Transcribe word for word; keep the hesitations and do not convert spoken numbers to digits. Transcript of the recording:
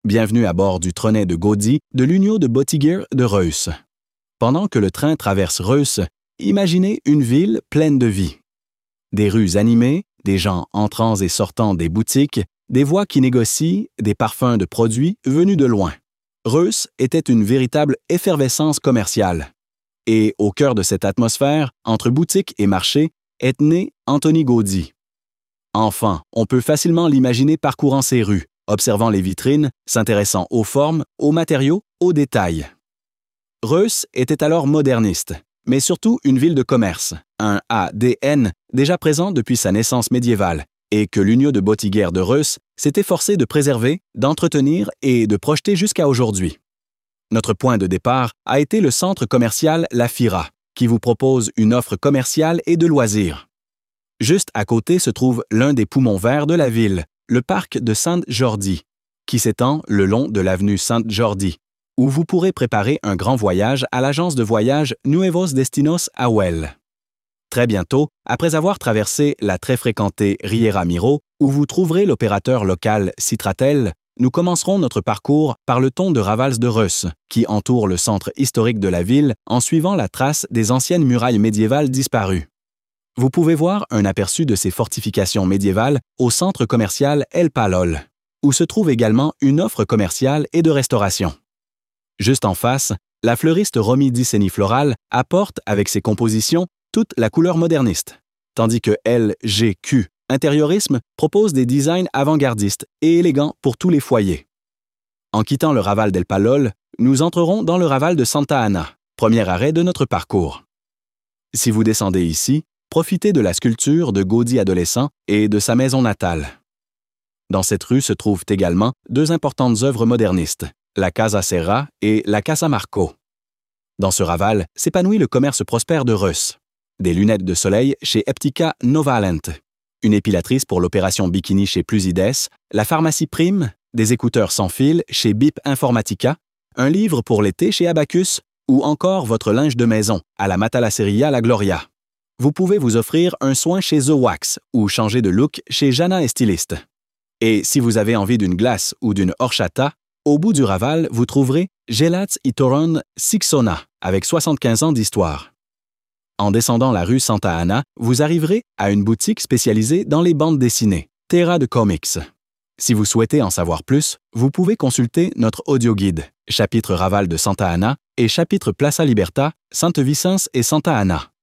Bienvenue à bord du Trenet de Gaudi de l'Union de Botiguer de Reuss. Pendant que le train traverse Reuss, imaginez une ville pleine de vie. Des rues animées, des gens entrant et sortant des boutiques, des voix qui négocient, des parfums de produits venus de loin. Reuss était une véritable effervescence commerciale. Et au cœur de cette atmosphère, entre boutique et marché, est né Anthony Gaudi. Enfant, on peut facilement l'imaginer parcourant ces rues, observant les vitrines, s'intéressant aux formes, aux matériaux, aux détails. Reuss était alors moderniste, mais surtout une ville de commerce, un A D N déjà présent depuis sa naissance médiévale, et que l'Union de Botiguer de Reuss s'est efforcée de préserver, d'entretenir et de projeter jusqu'à aujourd'hui. Notre point de départ a été le centre commercial La Fira, qui vous propose une offre commerciale et de loisirs. Juste à côté se trouve l'un des poumons verts de la ville, le parc de Sant Jordi, qui s'étend le long de l'avenue Sant Jordi, où vous pourrez préparer un grand voyage à l'agence de voyage Nuevos Destinos Awel. Très bientôt, après avoir traversé la très fréquentée Riera Miro, où vous trouverez l'opérateur local Citratel, nous commencerons notre parcours par le thon de Ravals de Reuss, qui entoure le centre historique de la ville en suivant la trace des anciennes murailles médiévales disparues. Vous pouvez voir un aperçu de ces fortifications médiévales au centre commercial El Palol, où se trouve également une offre commerciale et de restauration. Juste en face, la fleuriste Romy Diceni Floral apporte avec ses compositions toute la couleur moderniste, tandis que L G Q Intériorisme propose des designs avant-gardistes et élégants pour tous les foyers. En quittant le Raval d'El Palol, nous entrerons dans le Raval de Santa Ana, premier arrêt de notre parcours. Si vous descendez ici, profitez de la sculpture de Gaudi adolescent et de sa maison natale. Dans cette rue se trouvent également deux importantes œuvres modernistes, la Casa Serra et la Casa Marco. Dans ce Raval s'épanouit le commerce prospère de Reuss. Des lunettes de soleil chez Eptica Novalent, une épilatrice pour l'opération bikini chez Plusides, la pharmacie Prime, des écouteurs sans fil chez Bip Informatica, un livre pour l'été chez Abacus ou encore votre linge de maison à la Matalaceria La Gloria. Vous pouvez vous offrir un soin chez The Wax ou changer de look chez Jana Stylist. Et si vous avez envie d'une glace ou d'une horchata, au bout du Raval, vous trouverez Gelats i Toron Sixona avec soixante-quinze ans d'histoire. En descendant la rue Santa Ana, vous arriverez à une boutique spécialisée dans les bandes dessinées, Terra de Comics. Si vous souhaitez en savoir plus, vous pouvez consulter notre audio-guide, chapitre Raval de Santa Ana et chapitre Plaza Libertad, Sainte-Vicence et Santa Ana.